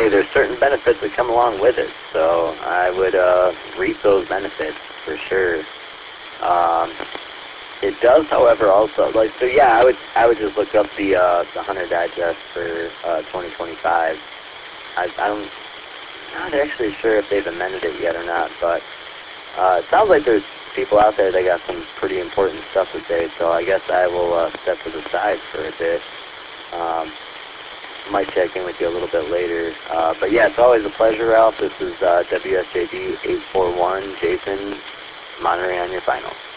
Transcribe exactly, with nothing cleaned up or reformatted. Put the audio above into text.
hey, there's certain benefits that come along with it. So I would uh, reap those benefits for sure. Um, it does, however, also like so. Yeah, I would I would just look up the uh, the Hunter Digest for uh, twenty twenty-five. I, I'm not actually sure if they've amended it yet or not, but uh, it sounds like there's people out there that got some pretty important stuff to say. So I guess I will uh, step to the side for a bit. Um, might check in with you a little bit later. Uh, but yeah, it's always a pleasure, Ralph. This is uh, W S J D eight four one, Jason, monitoring on your finals.